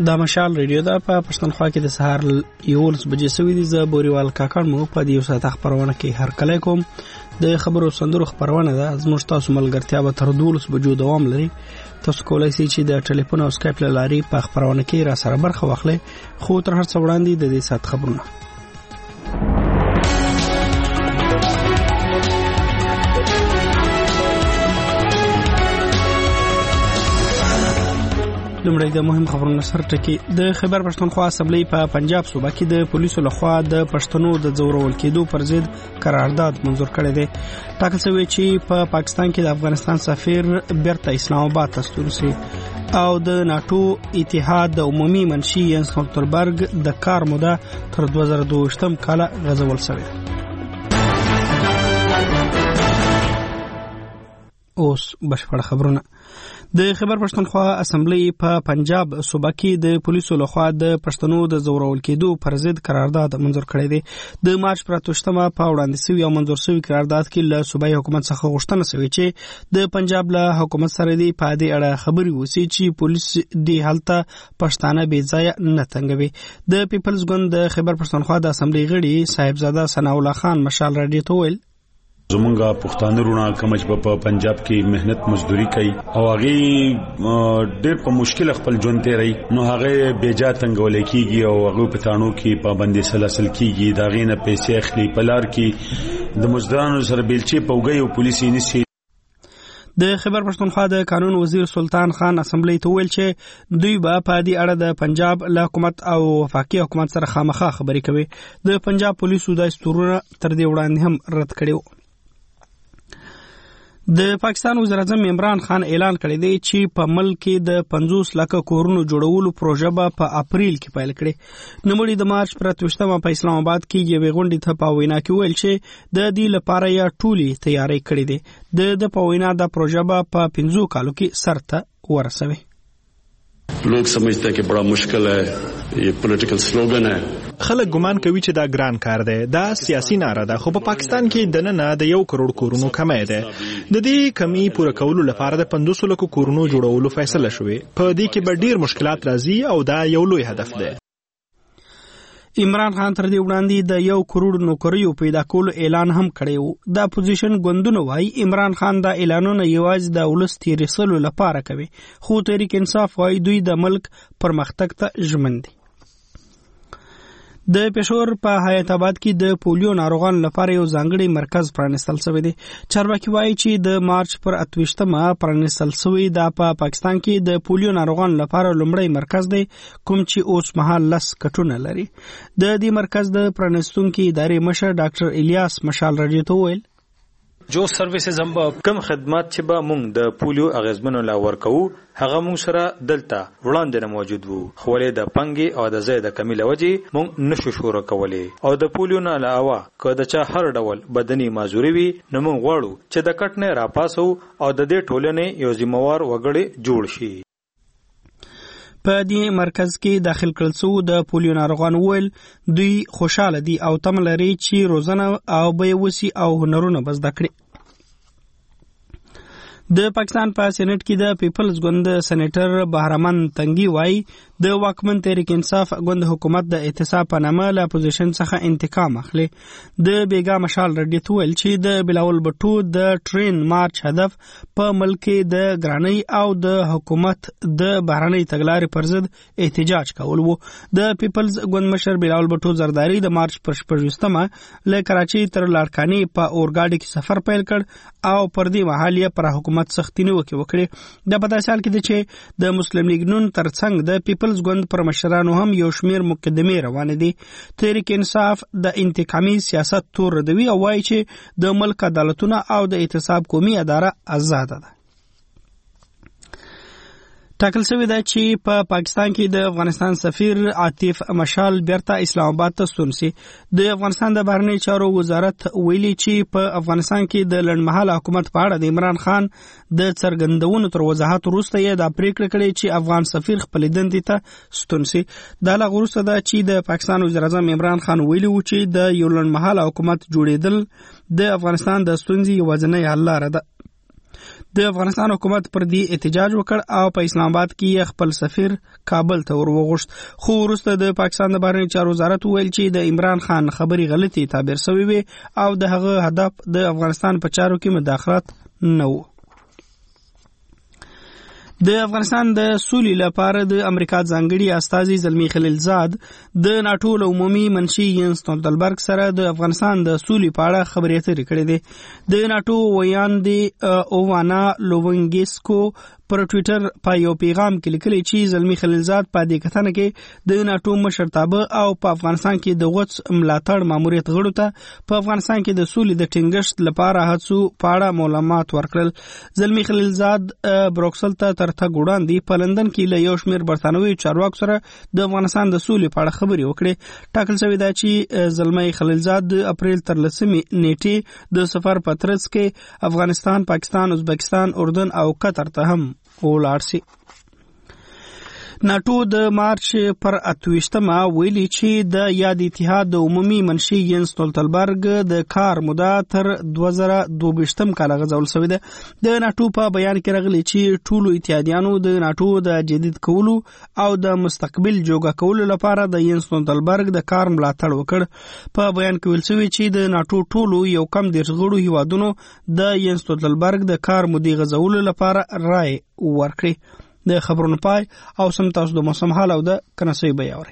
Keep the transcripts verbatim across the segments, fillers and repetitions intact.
دا مشال ریډیو دا په پښتونخوا کې د سهار یولس بجې سوي دي. زه بوریوال کاکړ مو په دې یو ساعت خبرونه کې هر کله کوم د خبرو سندرو خبرونه ده. زموږ تاسو ملګرتیا به تر دولس بجو دوام لري. تاسو کولای شئ چې د ټلیفون او سکایپ له لارې په خبرونه کې را سره برخه واخلئ. خو تر هر څه وړاندې د دې ساعت خبرونه. لومړی د مهم خبرونو سر ټکی. د خیبر پښتونخوا اسمبلی په پنجاب صوبه کې د پولیسو لخوا د پښتنو د ځورول کېدو پر ضد قرارداد منظور کړی دی. ټاکل شوی چې په پا پاکستان کې د افغانستان سفیر بیرته اسلام آباد ته ستون شي او د ناتو اتحاد د عمومي منشي ینس سټولټنبرګ د کار موده تر دوه زره دوه ویشتم کال غځول شوی. اوس بشپړ خبرونه. د خیبر پښتونخوا اسمبلی په پنجاب صوبه کې د پولیسو لخوا د پښتنو د ځورول کېدو پر ضد قرارداد منظور کړی دی. د مارچ پر اتوشتمه په وړاندې شوی او منظور شوی قرارداد کې له صوبایي حکومت څخه غوښتنه شوې چې د پنجاب له حکومت سره دی په دې اړه خبري وسی چې پولیس دی حالت پښتانه بې ځای نه تنګوي. د پیپلز ګوند د خیبر پښتونخوا د اسمبلی غړي صاحبزاده ثنا الله خان مشال راډیو ته ویل زمونږه پښتانه رونه کومج په پنجاب کې مهنت مزدوري کوي او هغه ډېر په مشکل خپل ژوند تیري نو هغه بیجا تنګول کیږي او هغه په تانو کې پابندي سلسل کیږي دا غینه پیسې اخلي پلار کې د مزدورانو سره بیلچې پوګي او پولیسي نشي. د خیبر پښتونخوا د قانون وزیر سلطان خان اسمبلی ته ویل چې دوی به په دې اړه د پنجاب له حکومت او وفاقي حکومت سره خامخا خبري کوي. د پنجاب پولیسو د استورونه تر دې وړاندې هم رد کړي. د پاکستان وزیر اعظم عمران خان اعلان کړی دی چې په ملک کې د پنځوس لکه کورونو جوړولو پروژه به په اپریل کې پیل کړي. نوموړي د مارچ پر اتوشتمه په اسلام آباد کې یوې غونډې ته په وینا کې ویل چې د دې لپاره یې ټولې تیاری کړې دي. د په وینا د پروژه به په پنځو کالو کې سر ته ورسوي. लोग समझते हैं कि बड़ा मुश्किल है, ये पॉलिटिकल स्लोगन है. خلک ګمان کوي چې دا ګران کار دی، دا سیاسي ناره ده، خو په پاکستان کې دننه د یو کروڑ کورونو کمی ده. د دې کمی پوره کولو لپاره د پنځوس لکو کورونو جوړولو فیصله شوې. په دې کې به ډیر مشکلات راځي او دا یو لوی هدف دی. عمران خان تر دې وړاندې د یو کروڑ نوکریو پیدا کولو اعلان هم کړی و. د اپوزیشن ګوندونو وايي عمران خان دا اعلانونه یوازې د ولس تیرېسلو لپاره کوي، خو تحریک انصاف وايي دوی د ملک پرمختګ ته ژمن دي. د پېښور په حیات آباد کې د پولیو ناروغانو لپاره یو ځانګړی مرکز پرانیستل شوی دی. چارواکي وایي چې د مارچ پر اتوشتمه پرانیستل شوی دا په پا پاکستان کې د پولیو ناروغانو لپاره لومړی مرکز دی کوم چې اوس مهال لس کټونه لري. د دې مرکز د پرانیستونکو ادارې مشر ډاکټر الیاس مشال راډیو ته ویل جو سرویسز هم کم خدمات چې به مونږ د پولیو اغیزمنو لا ورکو هغه مونږ سره دلته وړاندې نه موجود وو، خو له د پنګي او د زید کمی لوجي مونږ نشو شروع کولای. او د پولیو نه علاوه که د چا هر ډول بدني معذوري وي نو مونږ غواړو چې د کټ نه راپاسو او د دې ټولنې یو ذمہوار وګړي جوړ شي. په دې مرکز کې داخل کړل شو د پولیو ناروغانو ویل دوی خوشاله دي او تم لري چې روزنه او به وسی او هنرونه بس دکړي. د پاکستان په سېنات کې د پیپلز ګوند سېنیټر بهرمن تنګي وای د واکمن تحریک انصاف ګوند حکومت د احتساب په نامه له اپوزیشن څخه انتقام اخلي. د بیګا مشال رډی تویل چې د بلاول بټو د ټرین مارچ هدف په ملک د ګرانی او د حکومت د بهرنۍ تګلارې پر ضد احتجاج کول وو. د پیپلز ګوند مشر بلاول بټو زرداری د مارچ پر شپږمه له کراچي تر لاړکاني په اورګاډي کې سفر پیل کړ او پر دې مهال یې پر حکومت سختینه وکړي. د پداسې حال کې چې د مسلم لیگ نون ترڅنګ د پیپلز ګوند پر مشرانو هم یو شمیر مقدمې روانه دي. تحریک انصاف د انتقامي سیاست تور ردوي او وایي چې د ملک عدالتونه او د احتساب قومي اداره آزاده ده. ټاکل شوی دی چې په پا پاکستان کې د افغانستان سفیر عاطف مشال بیرته اسلام آباد ته ستون شي. د افغانستان د بهرنی چارو وزارت ویلي چې په افغانستان کې د لنډمهاله حکومت په اړه د عمران خان د څرګندونو تر وضاحت وروسته یې دا پریکړه کړې چې افغان سفیر خپل دندې ته ستون شي. دا لا وروسته ده چې د پاکستان وزیر اعظم عمران خان ویلي و چې د یو لنډمهاله حکومت جوړېدل د افغانستان د ستونزې یوازینۍ حل لاره ده. د افغانستان حکومت پر دې احتجاج وکړ او په اسلام آباد کې خپل سفیر کابل ته ور وغوښت، خو وروسته د پاکستان د بهرنیو چارو وزارت وویل چې د عمران خان خبري غلطي تعبیر شوی وي او د هغه هدف د افغانستان په چارو کې مداخلت نه و. د افغانستان د سولې لپاره د امریکا ځانګړي استازي زلمی خلیلزاد د ناټو له عمومي منشي ینس ستولتنبرګ سره د افغانستان د سولې په اړه خبرې اترې کړې دي. د ناټو ویاندې اووانا لوونګیسکو پر ټوئیټر په یو پیغام کې لیکلي چې زلمی خلیلزاد په دې کتنه کې د ناټو مشرتابه او په افغانستان کې د غوڅ ملاتړ ماموریت غړو ته په افغانستان کې د سولې د ټینګښت لپاره هڅو په اړه معلومات ورکړل. زلمی خلیلزاد بروکسل ته تر تګ وړاندې په لندن کې له یو شمېر برتانوي چارواکو سره د افغانستان د سولې په اړه خبرې وکړې. ټاکل شوې ده چې زلمی خلیلزاد د اپریل تر لسمې نیټې د سفر په ترڅ کې افغانستان، پاکستان، ازبکستان، اردن او قطر ته هم ولاړ شي. ناټو د مارچ پر اتویشتمه ویلي چې د یاد اتحاد د عمومي منشي ینس ستولتنبرګ د کار موده تر دوه زره دوه ویشتم کال غځول شوې ده. د ناټو په بیان کې راغلي چې ټولو اتحادیانو د ناټو د جدید کولو او د مستقبل جوګه کولو لپاره د ینس ستولتنبرګ د کار ملاتړ وکړ. په بیان کې ویل شوی چې د ناټو ټولو یو کم دېرش غړو هیوادونو د ینس ستولتنبرګ د کار مودې غځولو لپاره رائے ورکړي. د خبرونو پای او سم تاسو د موسم حال او د کنسوي بیاوري.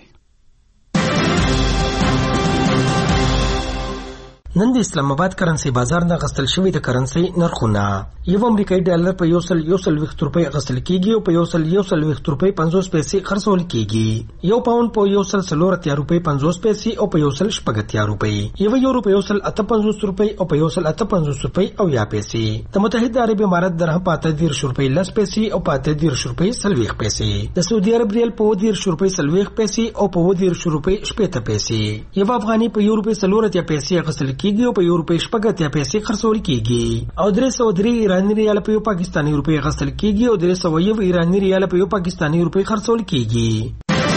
نن د اسلام آباد کرنسي بازار نه غستل شوی د کرنسي نرخونه. یو امریکایي ډالر په یو سل یو سل ویشت روپۍ غستل کیږي او په یو سل یو سل ویشت روپۍ پنځوس پیسې خرڅول کیږي. یو پاوند په یو سل څلور اتیا روپۍ پنځوس پیسې او په یو سل شپږ اتیا روپۍ. یو یورو په یو سل اته پنځوس روپۍ او په یو سل اته پنځوس روپۍ او یا پیسې. د متحده عرب امارات درهم په اته دېرش روپۍ لس پیسې او په اته دېرش روپۍ څلوېښت پیسې. د سعودي عرب ریال په اووه دېرش روپۍ څلوېښت پیسې او په اووه دېرش روپۍ شپېته پیسې. یو افغاني په یو روپۍ څلور اتیا پیسې غستل کیږي او په یو روپۍ شپږ اتیا پیسې خرڅول کیږي. او درې سوه درې ایراني ریال په یو پاکستاني روپۍ غستل کیږي او درې سوه یو ایراني ریال په یو پاکستاني روپۍ خرڅول کیږي.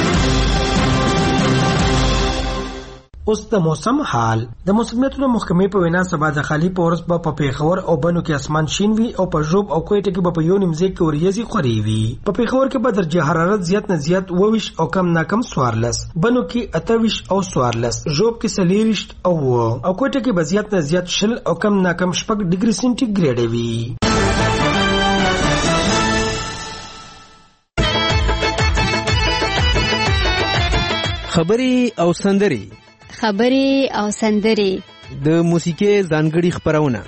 اوس د موسم حال. د موسمیاتو محکمې په وینا سبا د خالی په ورځ به په پیښور او بنو کې اسمان شین وي او په ژوب او کوټه کې به په یو نیمځای کې وریځي خوري وي. په پیښور کې به درجه حرارت زیات نه زیات اووه او کم نه کم څوارلس، بنو کې اته او څوارلس، ژوب کې څلېرویشت او او کوټه کې به زیات نه زیات شل او کم نه کم شپږ ډیګري سنټیګریډ وي. خبري او سندري خبري او سندري د موسیقي ځانګړي خبرونه.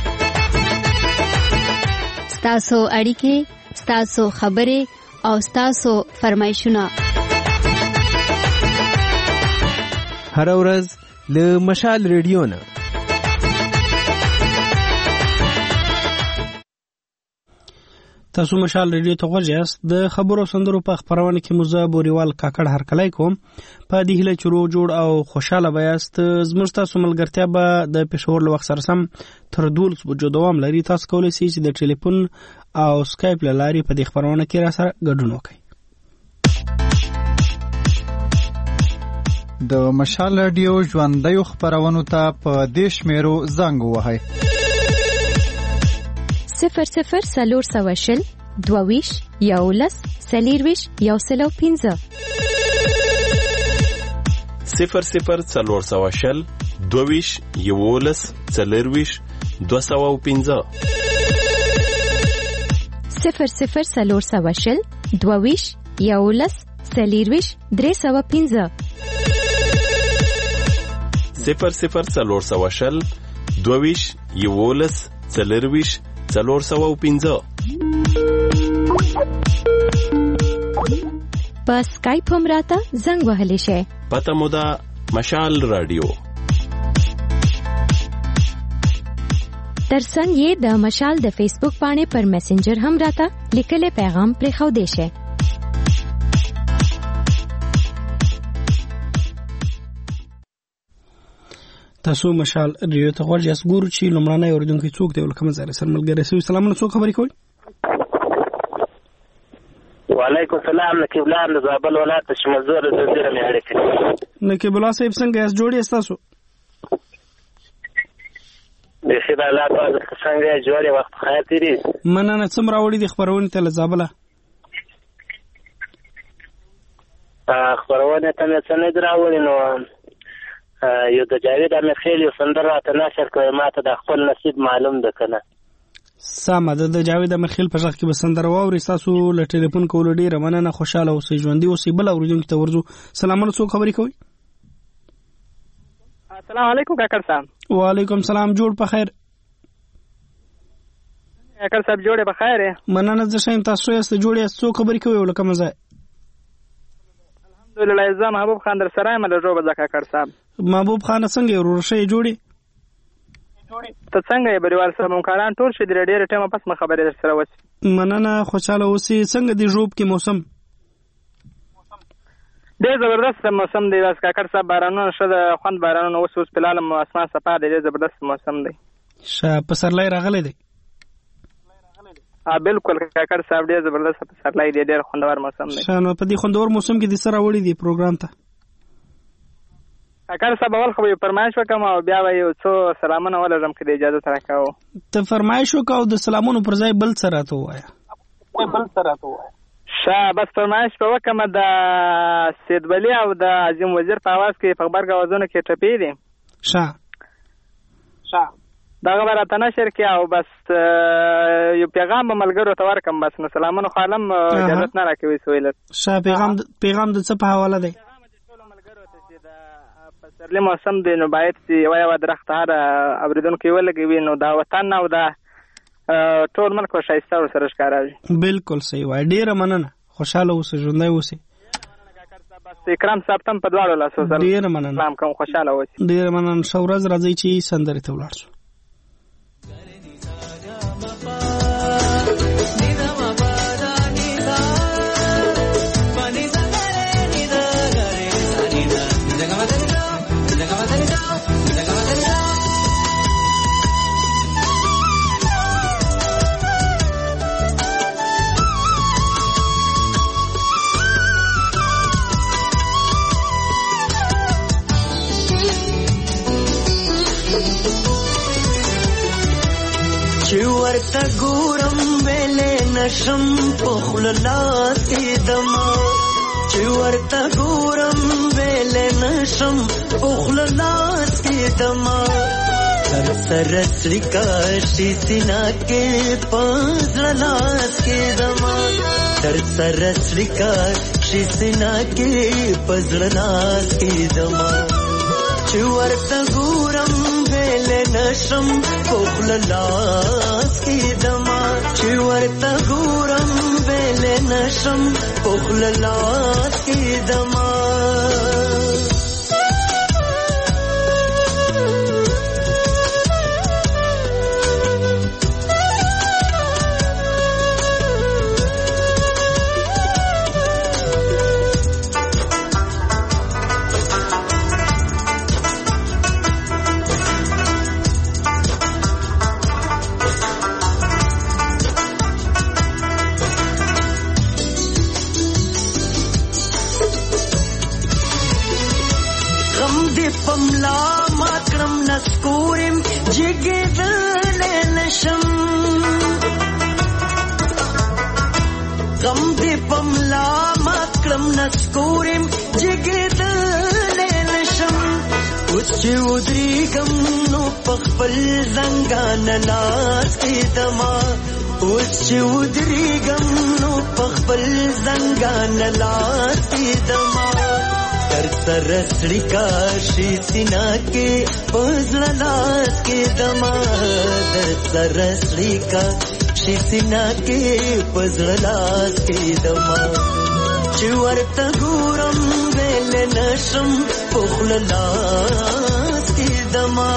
ستاسو اړیکې، ستاسو خبري او ستاسو فرمایشونه هر ورځ له مشال ریډیو نه. تاسو مشال ریډیو ته غوږ یاست. د خبرو سندرو په خبرونه کې موزه بوريوال کاکړ هرکلی کوم. په دې هله چرو جوړ او خوشاله بیاست. زموږ تاسو ملګرتیا به د پېښور له وخت سره سم تر دولس بجو دوام لري. تاسو کولی شئ چې د ټلیفون او سکایپ له لارې په دې خبرونه کې را سره ګډون وکړئ. د مشال ریډیو ژوندۍ خبرونو ته په دې شمیرو زنګ ووهئ: صفر صفر څلور سوه شل دوه ویشت یولس څلېرویشت یو سل او پنځه. صفر صفر څلور سوه شل دوه ویشت یولس څلېرویشت دوه سوه او پنځه. صفر صفر څلور سوه شل دوه ویشت یولس څلېرویشت درې سوه پنځه. صفر صفر څلور سوه شل دوه ویشت یولس څلېرویشت څلور سوه او پنځه. په سکایپ هم راته زنګ وهلی شئ. پته مو ده مشال رادیو. ترڅنګ یې د مشال د فیسبوک پاڼې پر میسنجر هم راته لیکلی پیغام پرېښودی شئ. تاسو مشال ریډیو ته غوږ یاست. ګورو چې لومړنی اورېدونکی څوک دی او له کومه ځایه سره ملګری شوي. سلامونه، څوک خبرې کوئ؟ وعلیکم السلام. نقیب الله د زابل ولایت د شمزور د زیره مې اړیکې. نقیب الله صاحب څنګه یاست؟ جوړ یاست تاسو؟ بخیر الله تعالی څنګه جوړې وخت خیر تیری مننه. څومره راوړي د خبرونه ته لزابله خبرونه ته مې څنګه دراوړي نو یو د جاوید امیر یو سندره ته نشر کړم ماته د خپل نصیب معلوم ده کنه. سامه د جاوید امیر په ځخ کې بسندر واوري تاسو له ټلیفون کول ډیره مننه. خوشاله اوسئ ژوندۍ اوسئ. بل اوریدونکو ته ورځو سلامونه څو خبرې کوي. السلام علیکم کاکړ صاحب. وعلیکم سلام. جوړ په خیر کاکړ صاحب. جوړه په خیر مننه. زه شاین تاسو یې څه جوړې څو خبرې کوي ولکه مزه. الحمدلله زه محبوب خان در سره یم له جوړه ځکه کاکړ صاحب. محبوب خان څنګه ورور شي جوړي ته څنګه یې بریوال صاحب مونږ ټول شي د ډېر ټیمه پس ما خبرې در سره وسی. مننه. خوشاله اوسئ. څنګه دی جوب کې موسم؟ ډېر زبردست موسم دی واس کاکړ صاحب. بارانونه شته خوند بارانونه اوس اوس په لاله اسمان صفا دی. ډېر زبردست موسم دی. شه پسرلی راغلی دی. ا بالکل کاکړ صاحب ډېر زبردست پسرلی دی. ډېر خوندور موسم دی. شه نو په دې خوندور موسم کې د سره وړي دی پروګرام ته کاکړ صاحب. اول خو یو فرمایش وکم او بیا به یو څو سلامونه ولرم که د اجازه سره کاو. ته فرمایش وکاو د سلامونو پر ځای بل سره ته وایا. بل سره ته وایا. شه بس فرمایش په وکم د سید ولی او د عظیم وزیر په आवाज کې په خبر غوازونه کې ټپې دي. شه شه دا خبره ته نشر کې او بس یو پیغام ملګرو ته ورکم. بس نو سلامونه خالم اجازه نه راکوي سویل. شه پیغام پیغام د څه په حواله دی؟ پسرلی موسم دی نو باید چې یو یو درخت هر اوریدونکو ولګوي نو دا وطن او دا ټول ملک ښایسته ورسره ښکارېږي. بالکل صحیح وایي. ډېره مننه. خوشحاله اوسئ. ژوندی اوسئ. بس اکرام صاحب تم په دواړو لاسو سره ډېره مننه. سلام کوم. خوشحاله اوسئ. ډېره مننه. ښه ورځ. راځئ چې سندرې ته ولاړ شو. ورته ګورم ویلې نشم په خوله لاس دما. چې ورته ګورم ویلې نشم په خوله لاس دما. سر سر سړیکا شي سینا کې پزړه لاس کې دما. سر سر سړیکا شي سینا کې پزړه لاس کې دما. چې ورته ګورم ویلې نشم په خوله لاس کې دما. چې ورته ګورم ویلې نشم په خوله لاس کې دما. چې ودریږم نو په خپل زنګان لاس کې دما. اوس چې ودریږم نو په خپل زنګان لاس کې دما. تر سره سړیکا شي سینا کې پزړه لاس کې دما. تر سره سړیکا شي سینا کې پزړه لاس کې دما. چې ورته ګورم ویلې نشم په خوله لاس کې دما.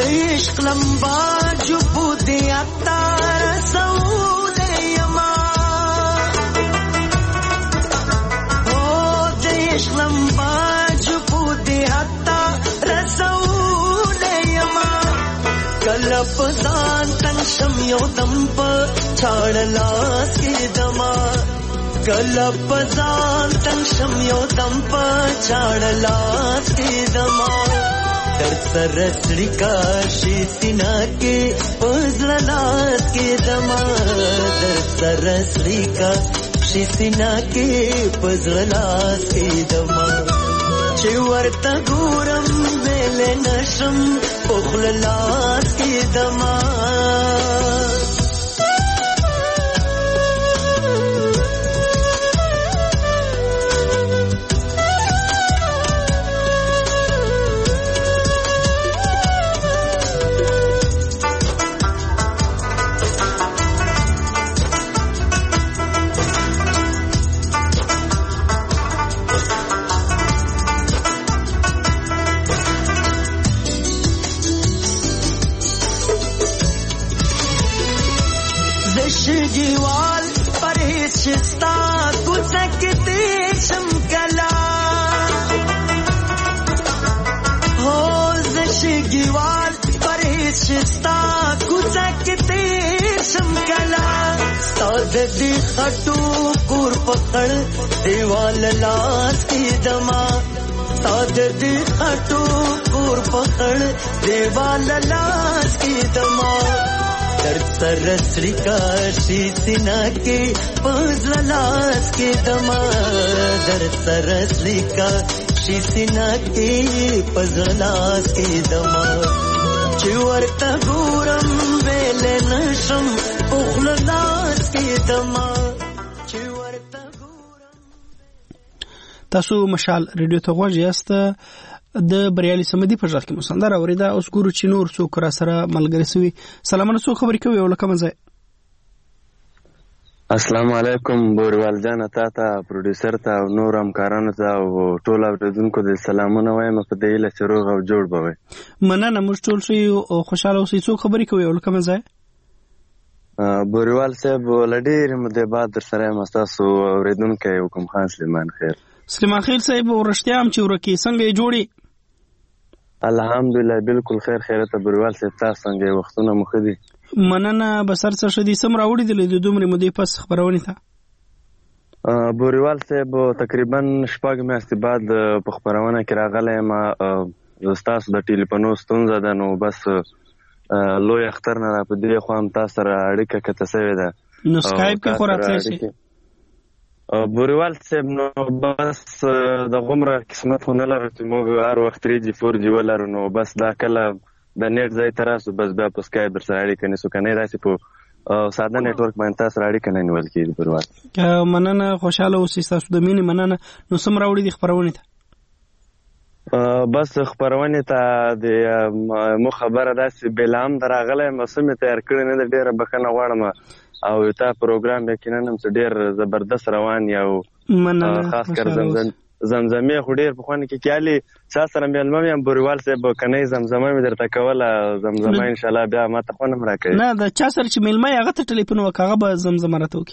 عشق لمبا جو بودی اتا رسول یما او د عشق لمبا جو بودی اتا رسول یما کله پسان تن شم یو دم په چاړ لاس کې دما کله پسان تن شم یو دم په چاړ لاس کې دما در سر سړی کا شي سینا کې پزړه لاس کې دما در سر سړی کا شي سینا کې پزړه لاس کې دما چې ورته ګورم ویل نشم پخل لاس کې دما دیوال پر هیڅ شستا کوڅه کې تیر شم کلا هو زشګیوال پر هیڅ شستا کوڅه کې تیر شم کلا ستاد دې خټو کور پکړ دیوال لاس کې دما ستاد دې خټو کور پکړ دیوال لاس کې دما در سر سړی کا شي سینا کې پزړه لاس کې دما در سر سړی کا شي سینا کې پزړه لاس کې دما چې ورته ګورم ویل نشم پخل لاس کې دما چې ورته تاسو مشال ریډیو ته غوږ یاست د بریالي سمدي په ځخ کې مسندر اوریدا اوس ګورو چې نور څوک را سره ملګری سوي سلامونه څوک خبرې کوي ولکه مزه السلام علیکم بوروال جان تا ته پروډوسر ته او نور همکارانو ته او ټول اوریدونکو د سلامونه وایم په دې له چروغ او جوړ بوي مننه موږ ټول شي او خوشاله اوسئ څوک خبرې کوي ولکه مزه بوروال صاحب لډیر مده بعد در سره مستاسو اوریدونکو حکم خان سلیمان خیر سلیمان خیر صاحب ورشتیا هم چې ورکی څنګه جوړي الحمدلله بالکل خیر خیرته بروال صاحب تاسو څنګه وختونه مخدي مننه بسر څه شدي سم راوړي د دومره مودې پس خبرونه ته بوروال صاحب تقریبا شپږ میاشتې بعد په خبرونه کې راغلی ما تاسو د ټلیفون ستونزه ده نو بس لوی اختر نه را په دې خو هم تاسو سره اړیکه کته سوي ده نو سکایپ کې خو راتلی شي بوروال صاحب نو بس د غمره قسمت خو نه لرو چې موږ هر وخت تری جی فور جی ولرو نو بس دا کله د نیټ ځای ته راسو بس بیا په سکایپ در سره اړیکه نیسو که نه داسې په ساده نیټورک باندې تاسو سره اړیکه نه نیول کېږي بوروال مننه خوشحاله اوسئ ستاسو د مینې مننه نو څه م راوړي دي خپرونې ته بس خبرونې ته د مو خبره داسې بېلام د راغلی څه مې تیار کړی نه ده ډېره بښنه غواړم او تا پروګرام یقینا هم څه ډېر زبردست روان یا خاص کر زمزم زمزمې خو ډېر پخواني کې کیالي چا سره مېلمه مې هم بوروال صاحب کنۍ زمزمه مې درته کوله زمزمه انشاءالله بیا ما ته خوند هم راکوي نه د چا سره چې مېلمه یې هغه ته ټلیفون وکړه هغه به زمزمه راته وکړي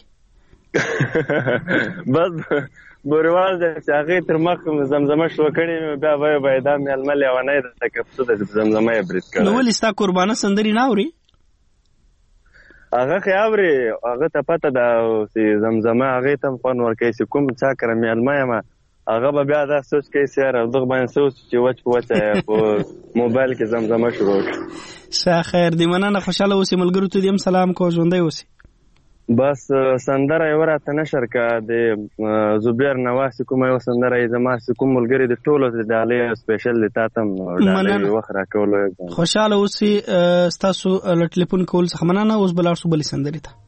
بس بوروال چې هغې تر مخ زمزمه شروع کړې نو بیا وایي به دا مېلمه لیونی درته که پسه د زمزمه یې برید کړی نو ولې ستا قربانه سندرې نه اوري هغه خو اوري هغه ته پته ده چې زمزمه هغې ته هم خوند ورکوي چې کوم چا کره مېلمه یم هغه به بیا دا سوچ کوي چې یاره دغه باندې سوچ چې وچ په وچه په موبایل کې زمزمه شروع کړي ښه خیر دی مننه خوشحاله اوسې ملګرو ته دې هم سلام کوه ژوندی اوسې بس سندره یې وراته نشر که د زبیر نواس کومه یو سندره یې زما چې کوم ملګري د ټولو د ډالۍ سپیشل د تا ته هم ډالۍ وخت راکولو خوشحاله اوسې ستاسو له ټلیفون کول څخه مننه اوس به لاړ شو بلې سندرې ته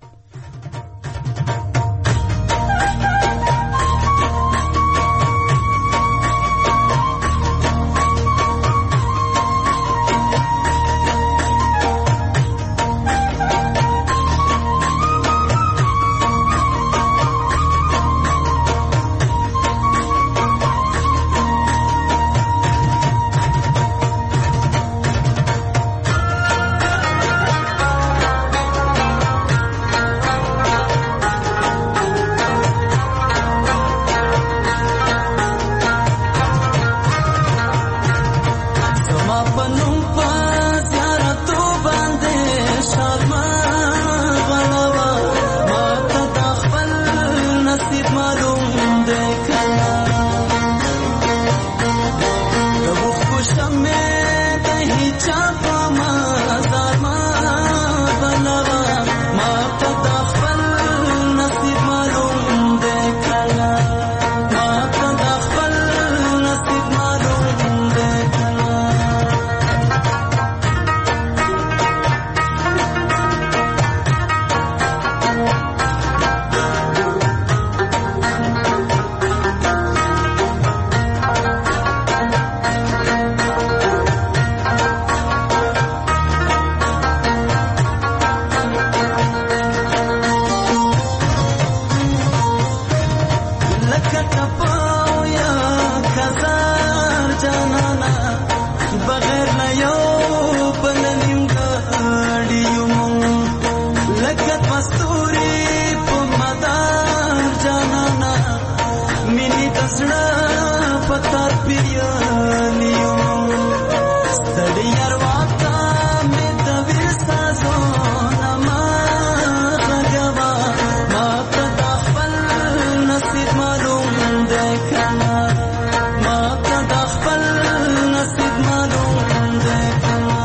ویلیو ستړي ارواته مې د ویر سازونه ما غږوا ما ته د خپل نصیب معلوم دی کنه ما ته د خپل نصیب معلوم دی کنه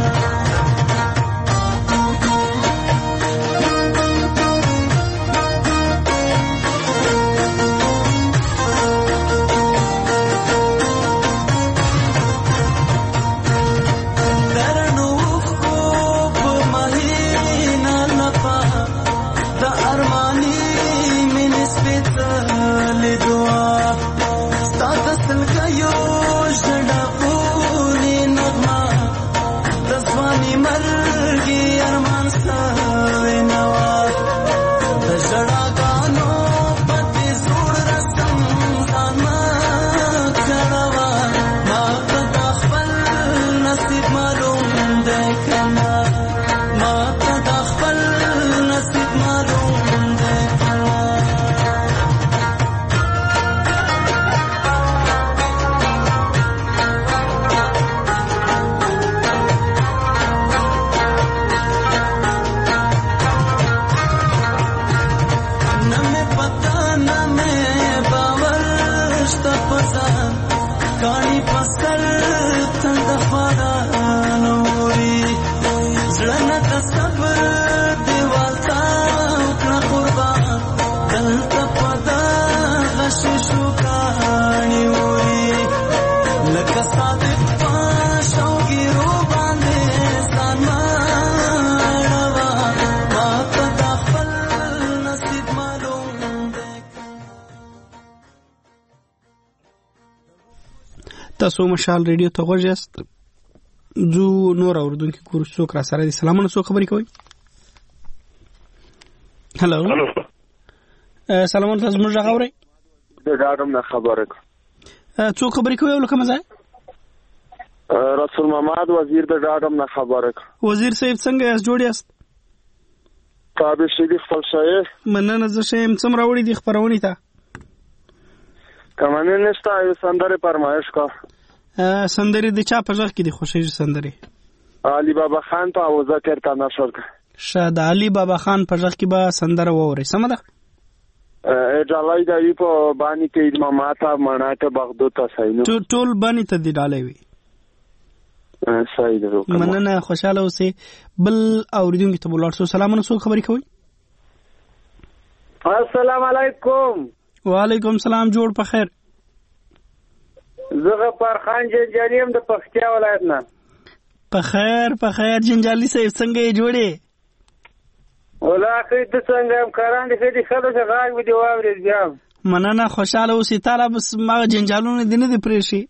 تاسو مشال ریډیو ته غوږ یاست. جو نور اوردونکو کور څوک را سره دي. سلامونه، څوک خبرې کوي؟ هلو هلو سلامونه، تاسو موږ غوړې د ډاډم نه خبره کوم. څوک خبرې کوي ولکه مزه؟ رسول محمد وزیر د ډاډم نه خبره کوم. وزیر صاحب څنګه یاست؟ جوړ یاست؟ تابع شې خپل شای مننه. زه شم څم راوړې دي خبرونه ته کمانه نشته. یو سندره فرمایش کا. سندره د چا په ځخ کې دي خوشی سندره؟ علي بابا خان ته او ذکر تا نشر کا. شاید علي بابا خان په ځخ کې به سندره ووري. سم ده. اجازه دی په باندې کې ما ته مناته بغدو ته ساينو ټول باندې ته دی ډالې وي. صحیح ده. مننه، خوشاله اوسئ. بل اوریدونکو ته بلار سو سلامونه، څوک خبرې کوي؟ السلام علیکم. وعلیکم سلام. جوړ په خیر. زه غفار خان جنجالي هم د پکتیا ولایت نه. په خیر په خیر جنجالي صاحب څنګه یې جوړې؟ ولاخې ته څنګه هم کاران دي چې خلک غاغ وي دی واورې بیا. مننه، خوشاله اوسئ. تعالی بس ما جنجالونه دي نه دي پرېشي.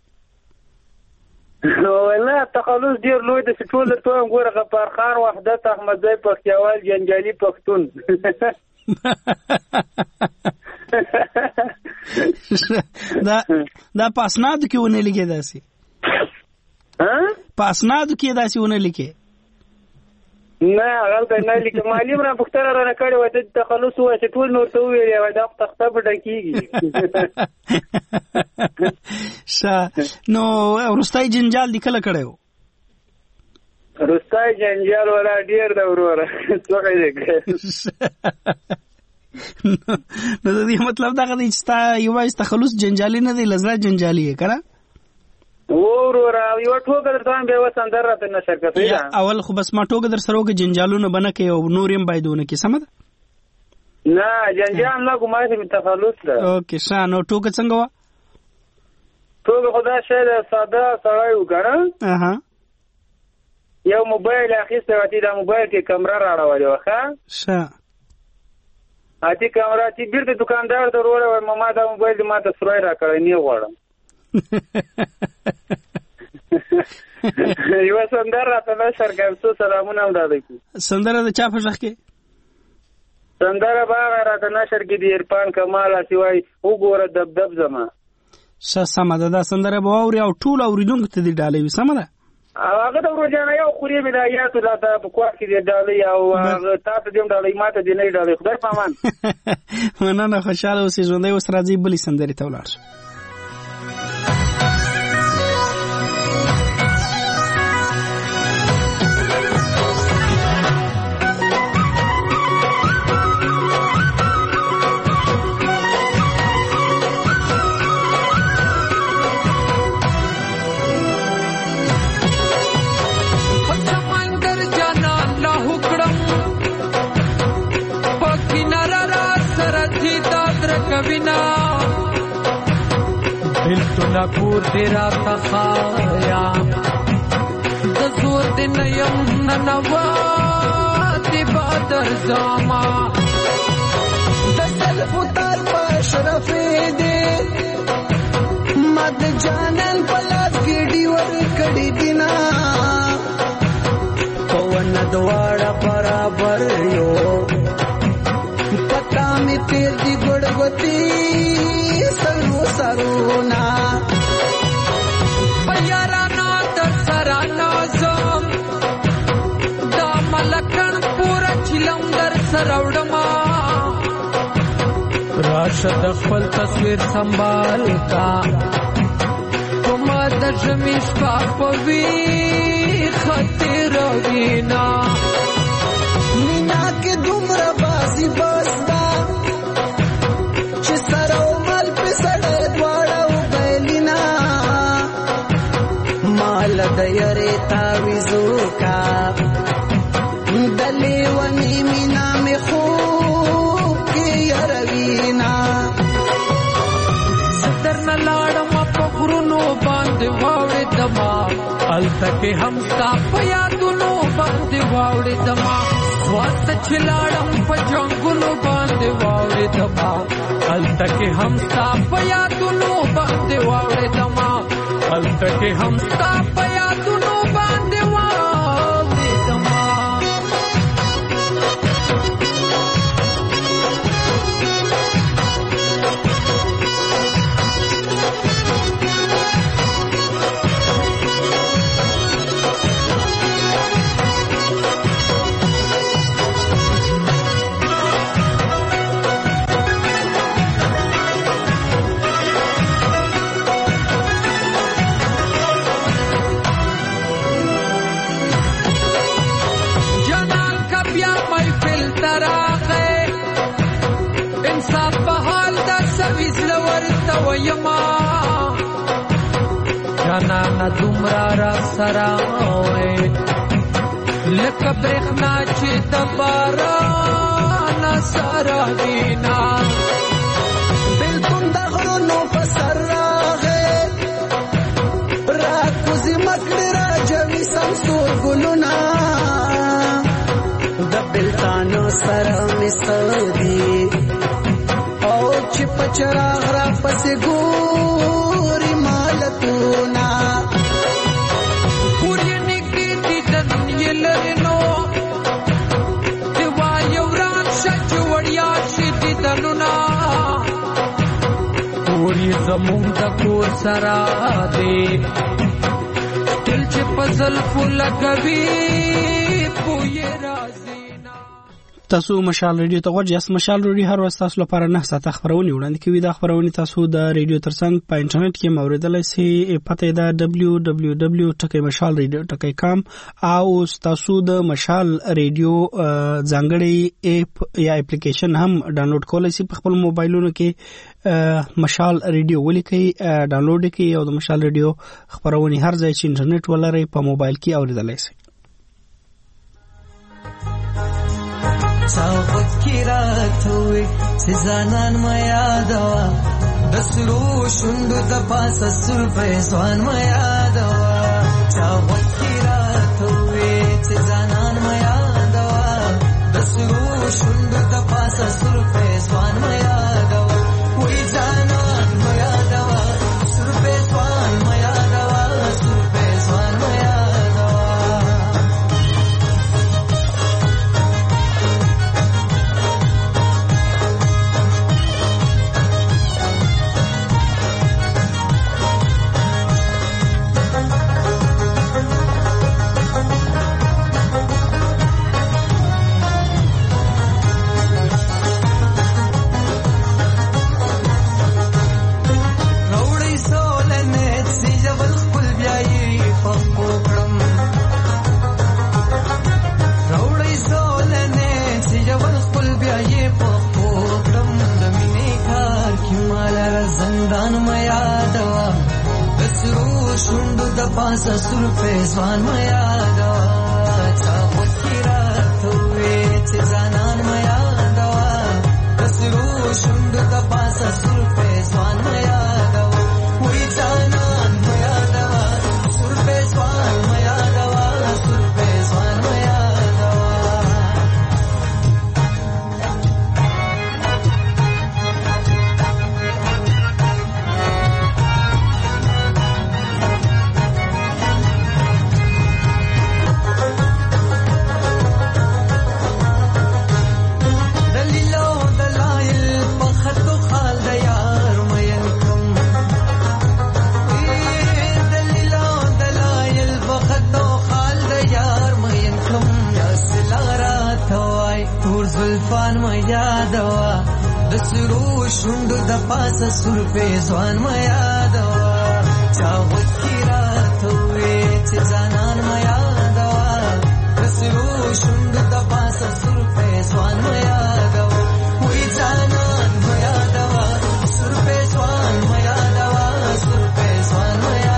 ولا تخلص ډیر لوی د ټول ته ګوره غفار خان وحدت احمدزی پکتیوال جنجالي پښتون. دا دا پاسنادو کې ونه لګي داسي. ها پاسنادو کې داسي ونه لګي. نه غلطه نه لیکه. معلم را پختره را کړی و د تخلص و چې ټول نور ته ویلې و دا تخته پټه کیږي. شا نو ورستای جنجال دی کله کړو؟ ورستای جنجال ولا ډیر دا وروره څوک یې نو د دې مطلب دا غوډي چې تا یو وایي تخلص جنجالي نه دی، لزړه جنجالي یې کړه. وروره یو ټوګه درته به وسندر راته نشر کوي. اول خو بس ما ټوګه در سره وګ جنجالونه بنه کوي او نوریم بايدونه کې سم ده. نه جنجال نه کومه چې تخلص ده. اوکې شا نو ټوګه څنګه و؟ ټوګه خدا شه ساده سړی وګړه. اها یو موبایل اخیسته وتی دا موبایل کې کیمرا راړولې وخه. شه اتی کیمرا چې بیرته دکاندار دروړه و ماما دا موبایل ما ته سروي را کړی نه غواړم. یو سندره راته نشر کوم. څو سلامونه هم دادی. سندره د چا په ځخ کې؟ سندره باغ راته نشر کې دی عرفان کمال اسی وای وګوره دبدب زما. ش سم ده. دا سندره به اوري او ټول اوریدونکو ته دی ډالې وي. سم ده. هغه د ورځنه یو خوري مې دا یاتو لا ته په کوه کې دی ډالې او تاسو دې ډالې ماته دی نه ډالې. خدای پامان. مننه، خوشاله اوسئ. ژوندۍ اوس راځي بلې سندرې ته ولاړ شو. ګنا کور دې راته خایا د زور دې نه یم ننواتې به درځما د سلف تر په شرفې دې ما د جانان په لاس کې ډیور کړي دینا پون دواړه برابر یو پتا می تیر دی ګړګوتی سرو سرونا پیارانا در سرا نازم دا ملکن پورا چلم در سروڑما راشد خپل تصویر سنبال کا کما د ژمې شپه په وي خطې روینا مینا کې دومره بازي بس دا چې سره مال په سړی دواړه وبیلینا مال د یارې تعویذو کا د لیوني مینا مې خوب کې یاروینا ستر نه لاړم په غرونو باندې واوړې دما الته کې هم ستا په یادونو باندې واوړې دما وخت چې لاړم په جنګونو باندې واوړې دما الته کې هم ستا په یادونو باندې واوړې دما الته کې هم ستا په یادونو باندې واوړې دما جانانا دومرا را سراوے لکه برېښنا چې د باران سراوینا بلکل د غرونو په سر راغې راکوزي مکړې راجوي سمسور ګلونه د بلتانو سره مې سودي او چې په چراغ را پسې ګوري مالتونه پورې نږدې دي دنیې لرې نو د وایو راشه چې وړیا شي دیدنونه پورې زمونږ د کور سره دی دل چې په زلفو لګوي پویې راځي تاسو مشال ریډیو ته غوږ یاست. مشال ریډیو هر ورځ تاسو لپاره نه ساعته خبرونه وړاندې کوي. دا خبرونه تاسو د ریډیو ترڅنګ په انټرنیټ کې موریدلای شئ. پته دا دبلیو دبلیو دبلیو ډاٹ مشال ریډیو ډاٹ کام او تاسو د مشال ریډیو ځانګړی اپ یا اپلیکیشن هم ډاونلوډ کولای شئ په خپل موبایلونو کې. مشال ریډیو ولیکئ، ډاونلوډ کړئ او د مشال ریډیو خبرونه هر ځای چې انټرنیټ ولرئ په موبایل کې اوریدلای شئ. چاوت کی رات ہوئی سزانان میا دوا دسرو شندو دپاس سر پیسوان میا دوا چاوت کی رات ہوئی سزانان میا دوا دسرو شندو دپاس سر پیسوان میا دوا وی جانان میا دوا سر پیسوان میا دوا سر پیسوان میا پاسا سر پیسوان میا دوا چاوت کی رات ہوئے چه جانان میا دوا دسرو شند دا پاسا سر پیسوان میا دوا وی جان یادوا د سرو شوندو د پاسه سر په ځوان ما یادوا چا وکړه ته وې چې ځانان ما یادوا د سرو شوندو د پاسه سر په ځوان ما یادوا وې ځانان ما یادوا سر په ځوان ما یادوا سر په ځوان ما یادوا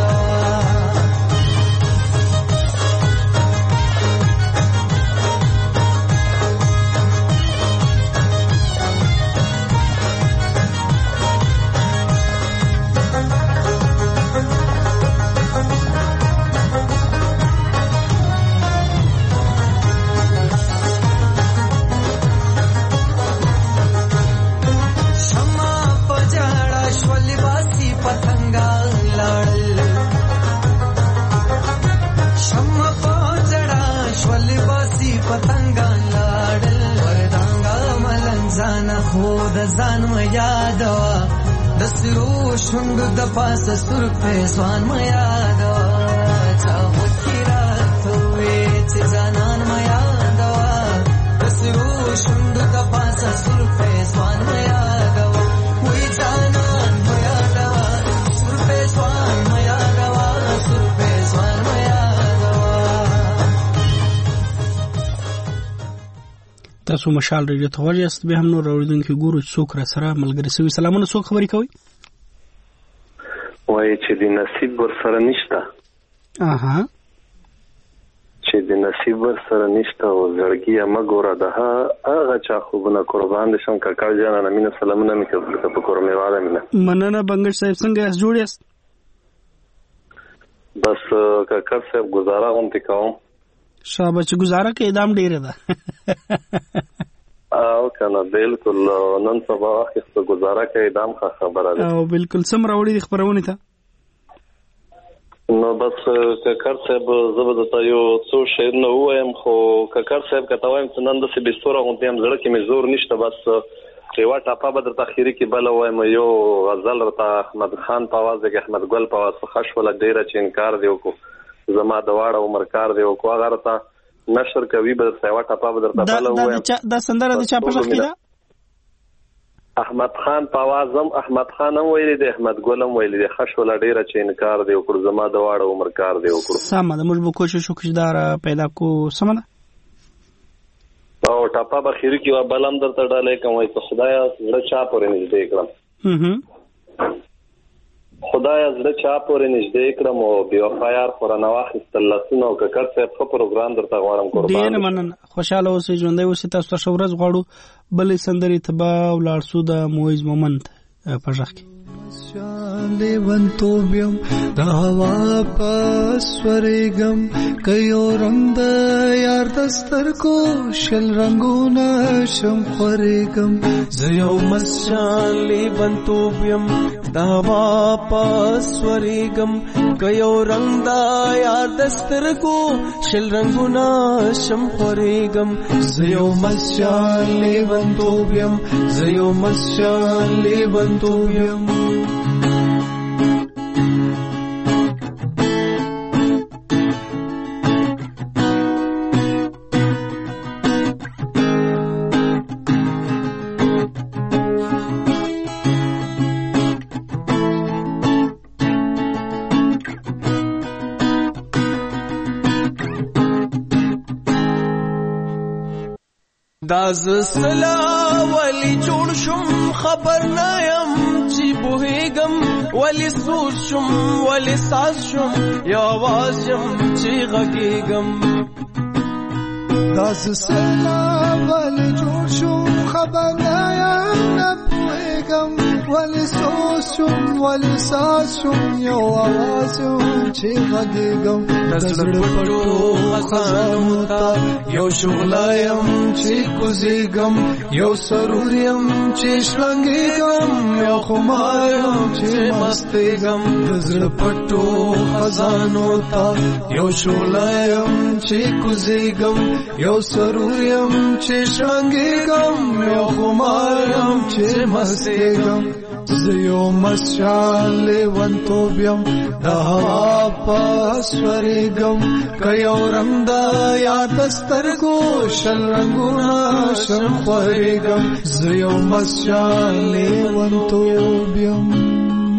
ځان ما یادوا د سرو شوندو د پاسه سر په ځوان ما یادوا چا وکړه ته وې چې ځانان ما یادوا د سرو شوندو د پاسه سر په ځوان ما یادوا وې ځانان ما یادوا سر په ځوان ما یادوا سر په ځوان ما یادوا. تاسو مشال ریډیو ته ورجاست به هم نور اوریدونکو ګورو چې څوک را سره ملګری سوي. سلامونه، څوک خبرې کوي؟ وای چې د نصیب ور سره نشته. اها چې د نصیب ور سره نشته او زړګي ما ګوره ده هغه چا خوبونه قربان دي شم کاکا جان نه مين سلامونه مې کوي په کور مې واده مینه مننه. بنگش صاحب څنګه اس جوړ یاست؟ بس کاکا صاحب گزاره غونډه کوم. شابه چې گزاره کې ادم ډیره ده. او کنه بالکل نن سبا اخیسته گزاره کې ادم خبره ده. او بالکل سم راوړي د خبرونه ته. نو بس کاکر صاحب زبردست یو څو شعر نه وایم خو کاکر صاحب کته وایم چې نن د سې بستوره غونډه هم زړه کې مې زور نشته. بس یو ټاپه به در تخیری کې بل وایم یو غزل رته احمد خان په आवाज کې احمد ګل په आवाज خښ ولا ډیره چې انکار دی وکړو زما د واړه عمر کار دی او کو هغه رته نشر کوي به سیوا ټاپه به در تبل وایم. دا دا سندره د چا په شخص کې ده؟ احمد خان په आवाज هم احمد خان هم ویلي دی احمد ګل هم ویلي دی خښ ولا ډیره چې انکار دی وکړو زما د واړه عمر کار دی وکړو. سم ده، موږ به کوشش وکړو دا پیدا کو. سم ده او ټاپه به خیر کې و بلم درته ډالې کوم چې خدای زړه چا پورې نږدې کړم. هم خدای زړه چا پورې نږدې کړم او بیا وفایار خورانه واخیستل لاسونه او ککر صاحب په پروګرام درته غواړم قربان. ډیر مننه، خوشاله اوسئ، ژوندۍ اوسئ. تاسو ته ښه ورځ غواړو. بلې سندرې تبا ولاړ سو د مویز مومنت په ژغ کې لیونتوبیم د هوا پسورېږم که یو رنګ د یار دستر کو شل رنګونه شم خورېږم زه یو مسجان لیونتوبیم د هوا پسورېږم که یو رنګ د یار دستر کو شل رنګونه شم خورېږم زه یو مسجان لیونتوبیم زه یو مسجان لیونتوبیم. داز سلا ولی جوړ شم خبر نه يم چې بوهېږم ولی سوچ شم ولی ساز شم یا आवाज شم چې غږېږم. داز سلا ولی جوړ شم خبر نه يم نه بوهېږم ولی سوچ شم ولی ساز شم یا आवाज شم چې غږېږم. دزړه پټو خزانو ته یو شغلایم چې کوزېږم یو سروریم چې شلنګېږم یو خماریم چې مستېږم. دزړه پټو خزانو ته یو شغلایم چې کوزېږم یو سروریم چې شلنګېږم یو خماریم چې مستېږم. زیو مسشال ونتو بیم دا هوا پاسوریگم کیو رنگ دا یاد سترگو شل رنگونا شل خوریگم زیو مسشال ونتو بیم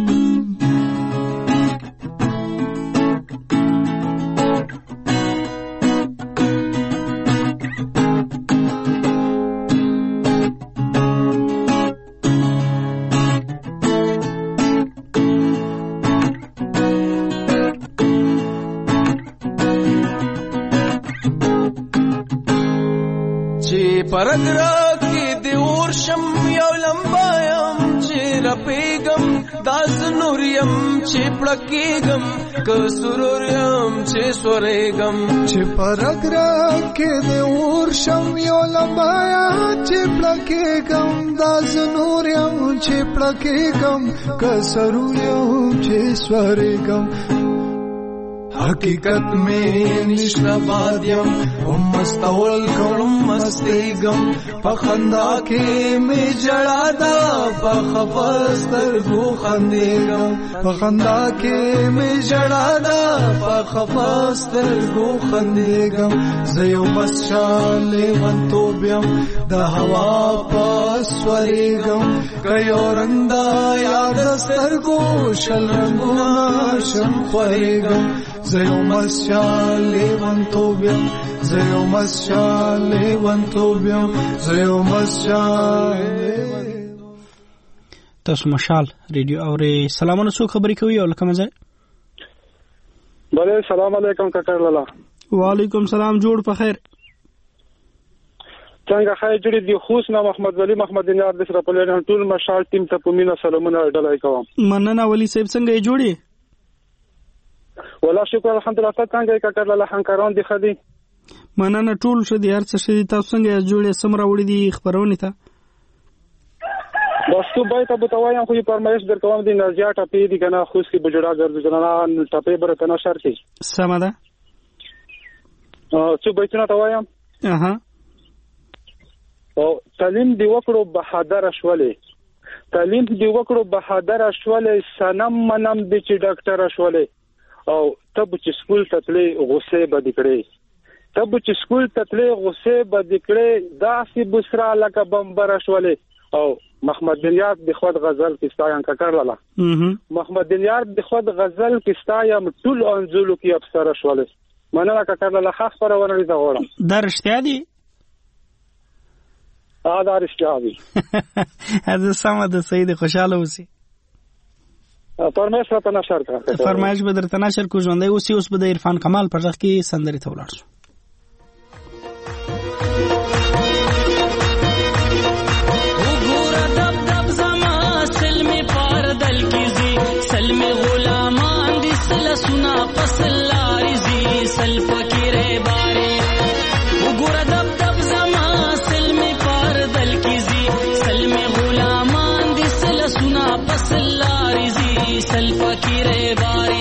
پرګرا کې د ورشم یو لمبایم چې رپېګم داس نوریم چې پړکېګم ک سروریم چې سورېګم چې پرګرا کې د ورشم یو لمبایم چې پړکېګم داس نوریم چې پړکېګم ک سروریم چې سورېګم حقیقت میں نشنا بادیم ام مستول کم مستیگم پخندا کے میں جڑا دا پخفستر گو خندیگم پخندا کے میں جڑا دا پخفستر گو خندیگم زیو بس شالے ونتو بیم دا ہوا پاسوریگم کیو رندا یادستر گو شل رنگونا شم خوریگم زیو مسشالی ونتو بیم زیو مسشالی ونتو بیم زیو مسشالی تاسو مشال ریډیو اوري سلامونه سو خبرې کوي او لکه مزه بله سلام علیکم کاکا لالا وعلیکم سلام جوړ په خیر څنګه خای جوړې دی خوش نه محمد ولی محمد دینار د سره په لړ ټول مشال ټیم ته په مینا سلامونه ډلای کوم مننه ولی صاحب څنګه یې جوړې والله شکر الحمدلله ته څنګه کاکا لالا هنکاران دي خدي مننه ټول شه دي هر څه شه دي تاسو څنګه جوړې سمره وړي دي خبرونه ته بس تو باید ابو توایم خو پرمایش در کوم دي نرجیا ټپې دي کنه خوش کی بجړه ګرځي جنا ټپې بر کنه شر کی سم ده ا څه بیتونه توایم اها او تعلیم دی وکړو بهادر شولې تعلیم دی وکړو بهادر شولې سنم منم د چې ډاکټر شولې او تب چې سکول ته تلې غوسه بد کړې تب چې سکول ته تلې غوسه بد کړې داسې بسرا لکه بمبر شولې او محمد دنیار د خود غزل کې ستایم کاکر لاله محمد دنیار د خود غزل کې ستایم ټول انزلو کې افسر شولې مننه کاکر لاله خاص پر ورنې دا غواړم دا رښتیا دي ا دا رښتیا دي از سم ده سید خوشاله اوسئ فرمایش را ته نشر کړه فرمایش به درته نشر کو ژوندۍ اوسئ اوس به د عرفان کمال پر ځخ کې سندري ته ولاړ شو سنا پسلاری زی سل فکرے بارے وګور دب دب زما سل می پار دل کی زی سل می غلامان دي سل سنا پسلاری زی سل فکرے بارے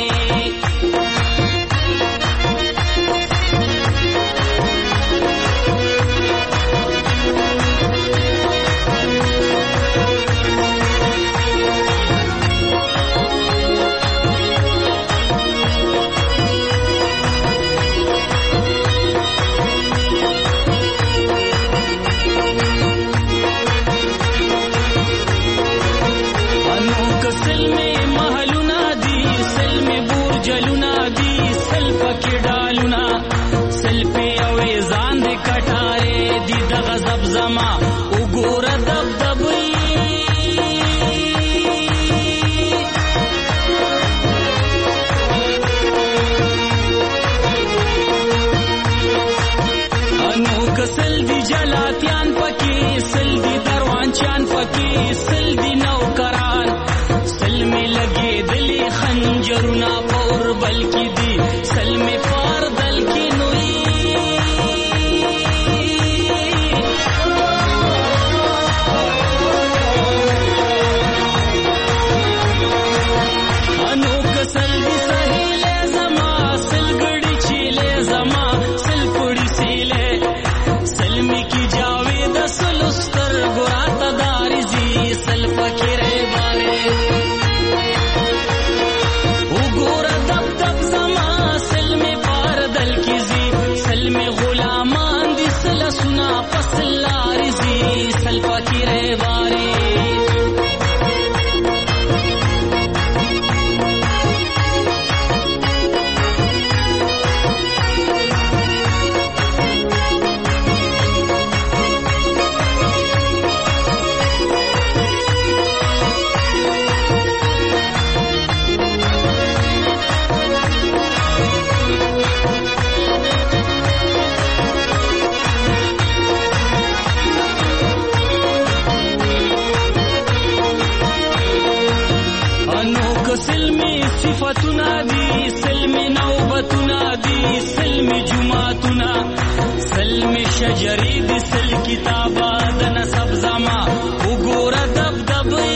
سلمی نوبتونه دي سلمی جمعتونه سلمی شجری دي سل کتابه د نسب زما وګوره دبدبې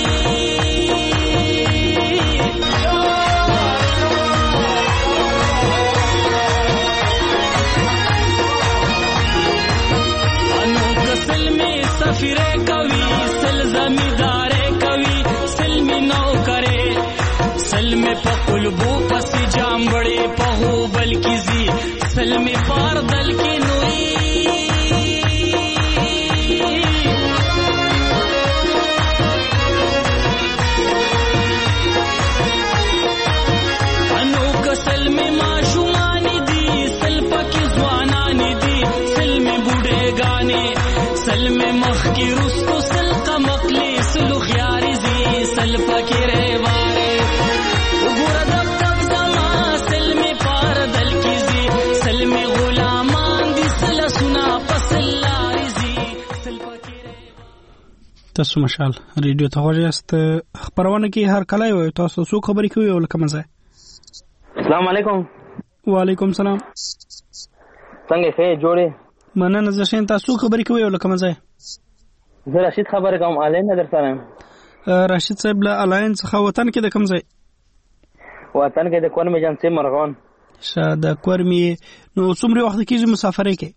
سفیره کوي سل زمیداره کوي سلمی نو کرے سلمی په قلبو پس جامبړې په هو بلکی زی سلمی پار دل کې نوې انو ک سلمی ماشومان دي سل پکې ځوانان دي سلمی بوډه غانې سلمی مخ کی رستو سل قمقلی سلو خیاری زی سل پکیره واره وګوره دب دب زما سلمی پار دل کی زی سلمی غلامان دی سل سنا پسل لاری زی سل پکیره تاسو مشال ریډیو ته غوښیاست خبرونه کې هر کله وي تاسو څو خبرې کوي ولکه مزه. السلام علیکم. وعلیکم السلام. څنګه ښه جوړه مننه زه شین تاسو خبرې کوي ولکه مزه. زه راشد خبره کوم الین در سره. راشد صاحب له الاین څخه وطن کې د کوم ځای؟ وطن کې د کورمې جنسي مرغان. شه د کورمې نو څومره وخت کېږي مسافرې کې؟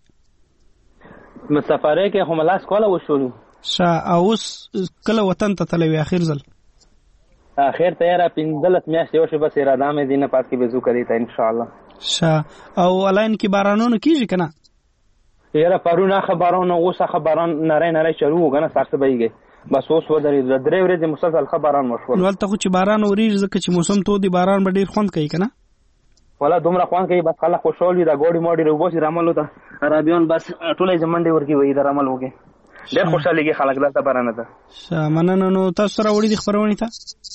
مسافرې کې هم لاس کوله وشولو. شه اوس کله وطن ته تلوي اخر ځل؟ اخر ته را پنځلس میاشتې وشو بس اراده مې دینه پات کې بزو کړی ته ان شاء الله. شه او الاین کې بارانونه کیږي کنه؟ یاره پرونه خبرونه اوس خبران نری نری شروع وګنه سخت بهیږي بس اوس ودرې د درې ورځې مسلسل خبران مشول. نو تل خو چې باران اوري ځکه چې موسم ته دی باران به ډیر خوند کوي کنه؟ ولا دومره خوند کوي بس خلک خوشحال وي دا ګوډي موډي روبوس راملو ته عربيان بس ټولې زمنډي ورکی وي دا رامل وګي ډېر خوشاليږي خلک دا باران ته. مننه. نو تاسو سره وړي د خبرونه ته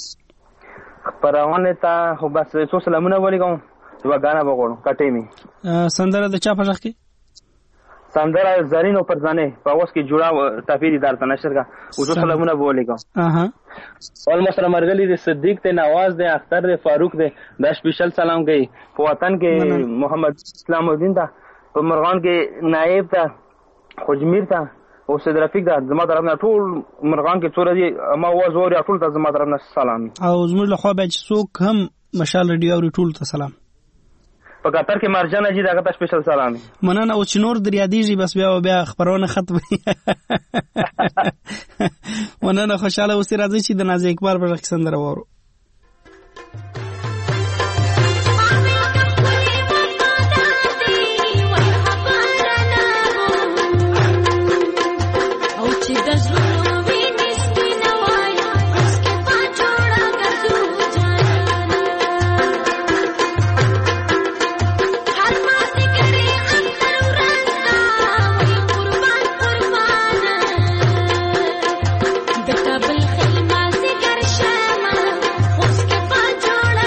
خبرونه ته خو بس څو سلامونه ولیکم یو غانا وګورم کټې می سندره د چا په ځخ کې سندره زرین او پرزانه په اوس کې جوړا تفیری دارته نشر کا او څو سلامونه ولیکم. اها اول مسره مرګلی د صدیق ته نواز ده اختر ده فاروق ده د سپیشل سلام گئی په وطن کې محمد اسلام الدین ده په مرغان کې نائب ده خوجمیر ده او سید رفیق ده زما طرفنا ټول مرغان کې څوره دي ما واز وری ټول ته زما طرفنا سلام او زموږ له خوا به څوک هم مشال ریډیو ټول ته سلام. په قطر کې مرجان اجي دغه سپیشل سلام. مننه. او چې نور دریادیږي بس بیا بیا خبرونه ختم. مننه. خوشاله اوسئ. راځي چې د نازي اقبال پر سندره وورو. د کابل خلما سي ګر شمه اوس کې پا جوړ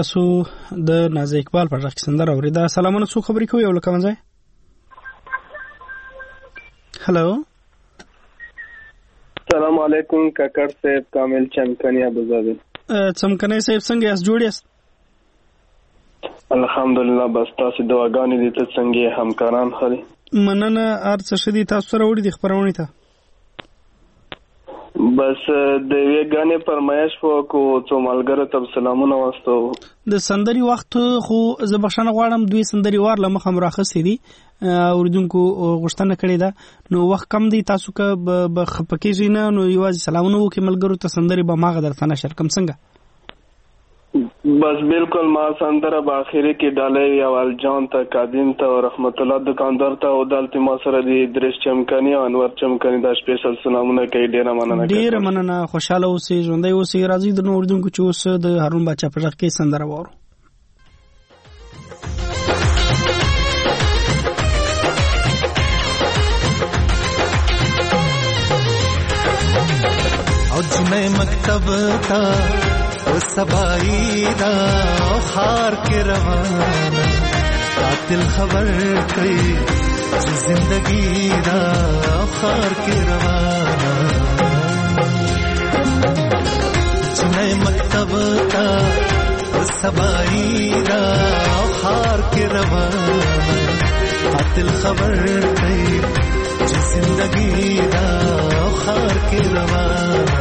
تاسو د نازي اقبال پر ځای سندره اوریدا. سلامونه، څو خبرې کوي او لکه منځه. هلو السلام علیکم کاکړ صاحب، کامل چمکنی ابوظبی. چمکنی صاحب څنګه یاست؟ جوړ یاست؟ الحمدلله، بس تاسو دعاګانې دي ته څنګه همکاران خري مننه. ارڅ شدي تاسو سره وړي د خبرونه ته بس د ویګانې پرمایش وکړو څو ملګرو ته سلامونه واستو. د سندري وخت خو زبښنه غواړم، دوی سندري وار لمخ هم راخصې دي اوردونکو غوښتنه کړې ده، نو وخت کم دی، تاسو که بخپکیږي نه نو یوازې سلامونه وکړي ملګرو ته، سندري به ماغه درته نشر کم څنګه. بس بالکل ما سندره په اخیری کې ډالې اول جان ته قادم ته رحمت الله دکاندار ته او دالتي ما سره دی درش چمکنی او انور چمکنی دا سپیشل سلامونه کوي. ډیره مننه ډیره مننه، خوشاله اوسئ، ژوندۍ اوسئ. راځي د نور دونکو چې اوس د هارون بچا په ځخ کې سندره وورو. او جنې مکتب تا او سبایی دا خار کې روانه قاتل خبر کوي چې زندگی دا خار کې روانه جنې مکتب تا او سبایی دا خار کې روانه قاتل خبر کوي چې زندگی دا خار کې روانه.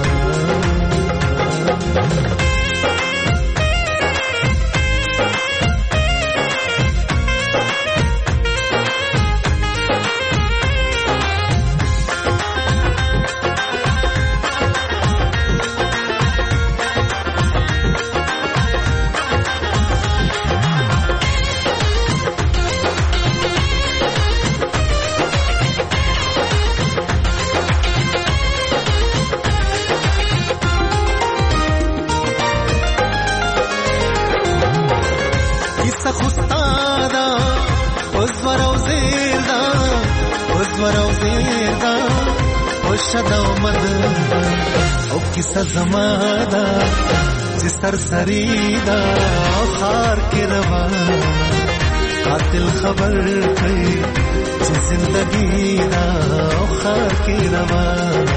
او کیسه زمادا چې سرسری دا خار کې روانه قاتل خبر کوي چې زندگی دا خار کې روانه.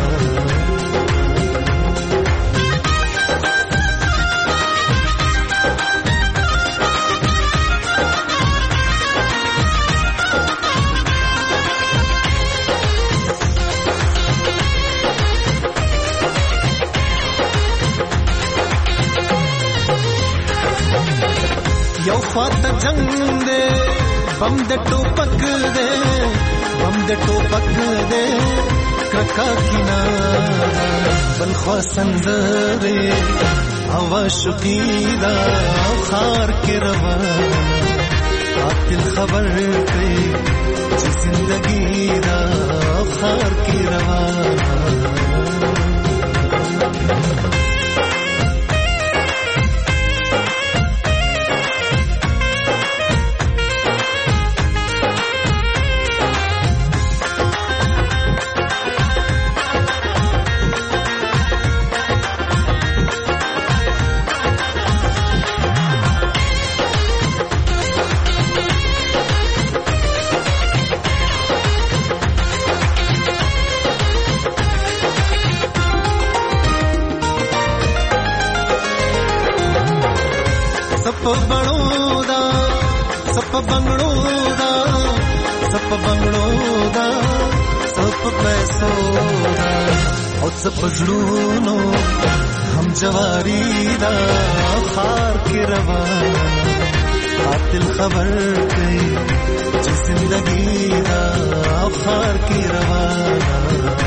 یو خواته جنگ دے بم د ټوپک دے بم د ټوپک دے کرکا کنارا بل خوا سندره هوا شقیدا خار کې روانه قاتل خبر کوي چې زندگی دا خار کې روانه. सप बंगड़ो दा सप बंगड़ो दा सप बंगड़ो दा सप पैसो दा और सप जुड़ूनो हम जवारी दा खार के रवाना कातिल खबर गई जी जिंदगी दा खार के रवाना.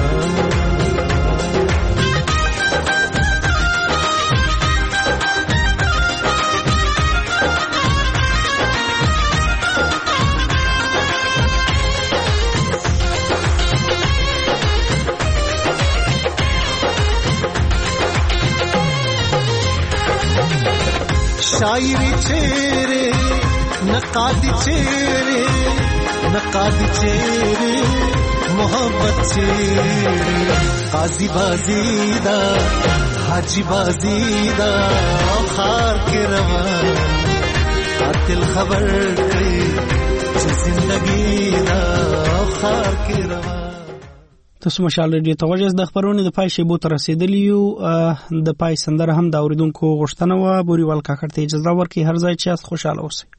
शायरी चेहरे नकादी चेहरे नकादी चेहरे محبت چیرې قاضي بازی دا حاجی بازی دا خار کې روان قاتل خبر کړي چې زندگی دا خار کې روان. تاسو مشال ریډیو توجه د خبرونې د پای شیبو تر رسیدلی یو د پای سندره هم د اوریدونکو غوښتنه و بوري ول کاکړ ته اجازه ورکړي هر ځای چې خوشاله اوسئ.